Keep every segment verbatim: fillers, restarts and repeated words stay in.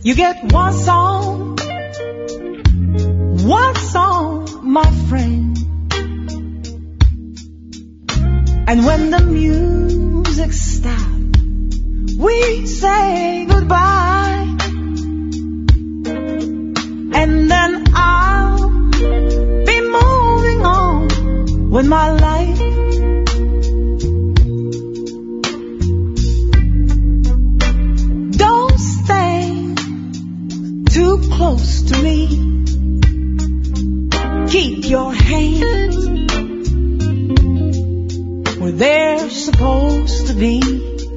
You get one song, one song, my friend. And when the music stops, we say goodbye. And then I'll be moving on with my life. Don't stay too close to me. Keep your hands where they're supposed to be.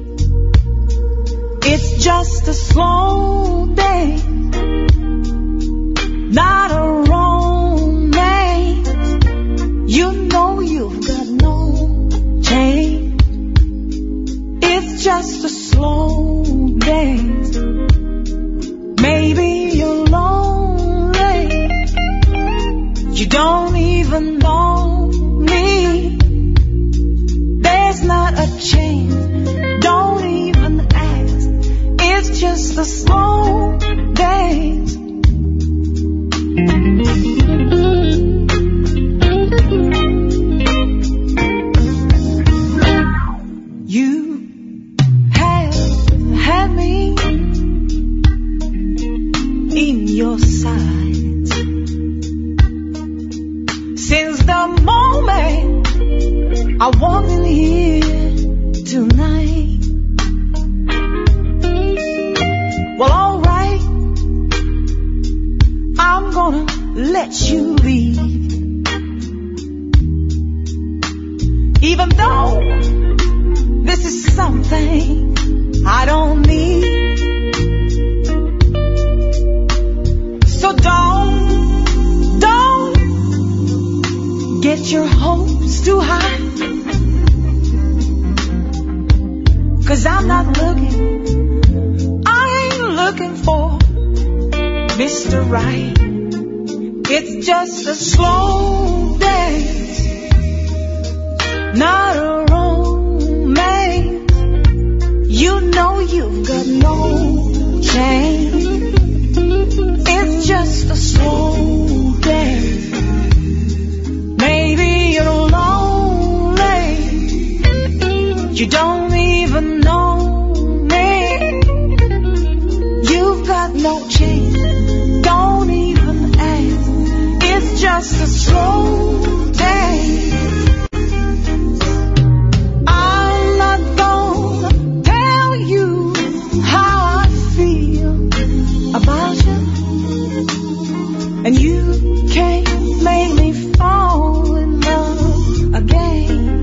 It's just a slow day, not a romance. You know you've got no change. It's just a slow dance. Maybe you're lonely. You don't even know me. There's not a chance. Don't even ask. It's just a slow dance. You have had me in your sights since the moment I walked in here tonight. Well, alright, I'm gonna let you leave, even though this is something I don't need. So don't, don't get your hopes too high, 'cause I'm not looking, I ain't looking for Mister Right. It's just a slow dance, not a romance. You know you've got no change. It's just a slow dance. Maybe you're lonely. You don't even know me. You've got no change. Don't even ask. It's just a slow dance. I'm not gonna tell you how I feel about you, and you can't make me fall in love again.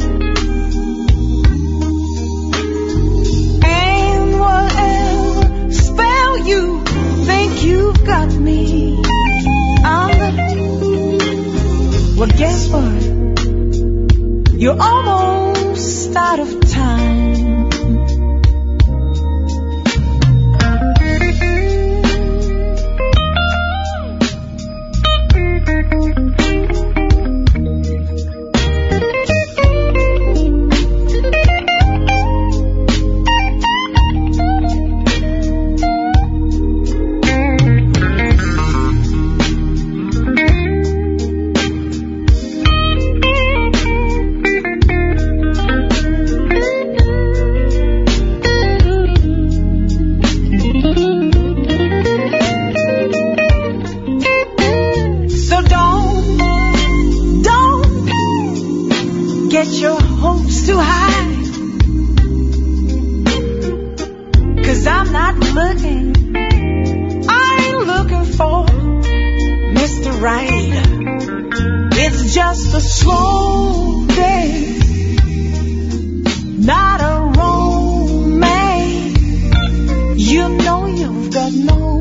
And whatever spell you think you've got me under, well, guess what? You're almost out of time. Not a romance. You know you've got no